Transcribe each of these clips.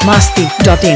biharmasti.in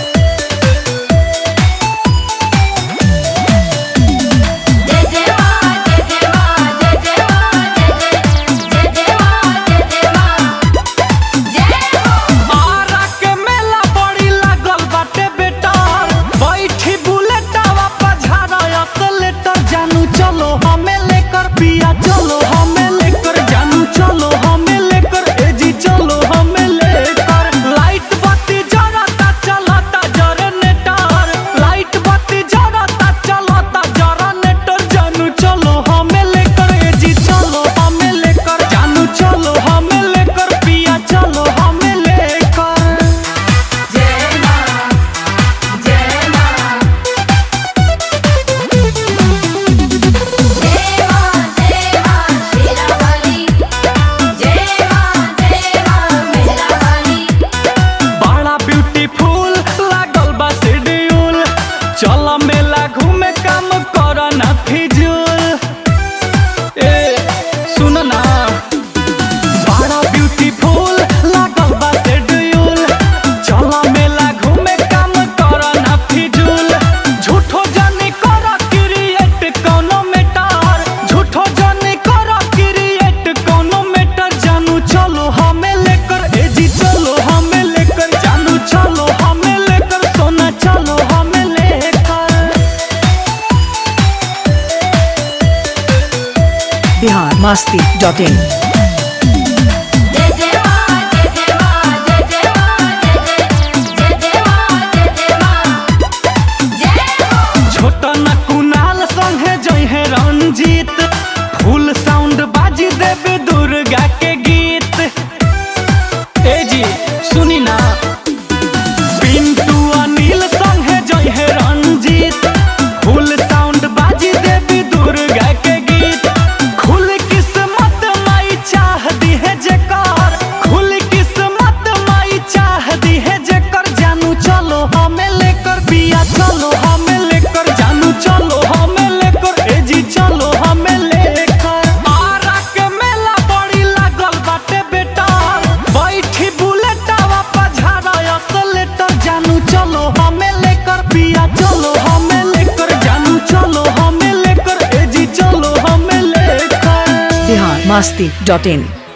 चला मेला घूमे काम कर ना फिजूल। ए सुन ना बड़ा ब्यूटीफुल लागल बा शेड्यूल। चला मेला घूमे काम कर ना फिजूल। झूठो जानी कर क्रिएट कोनो मैटर। झूठो जानी कर क्रिएट कोनो मैटर। जानू चलो हमें लेकर ए जी चलो हमें लेकर। जानू चलो हमें लेकर सोना चलो हमें biharmasti.in छोटा ना कुनाल संगे जय है रंजीत। फुल साउंड बाजी देवी दुर्गा के गीत। ए जी सुनी ना पिंटू अनिल संगे जय है रंजीत। फुल साउंड बाजी देवी दुर्गा के गीत। खुल किस्मत माई चाह दी है जेकर। खुल किस्मत माई चाह दी है जेकर। जानू चलो हमें लेकर पिया चलो हमें लेकर। जानू चलो हमें लेकर ए जी चलो हमें लेकर। आरा के मेला बड़ी लागल बाटे बेटा। बैठी बुलेटवा पझारा असलेटर। जानू चलो हमें लेकर पिया चलो हमें लेकर। जानू चलो हमें लेकर ए जी चलो हमें लेकर। biharmasti.in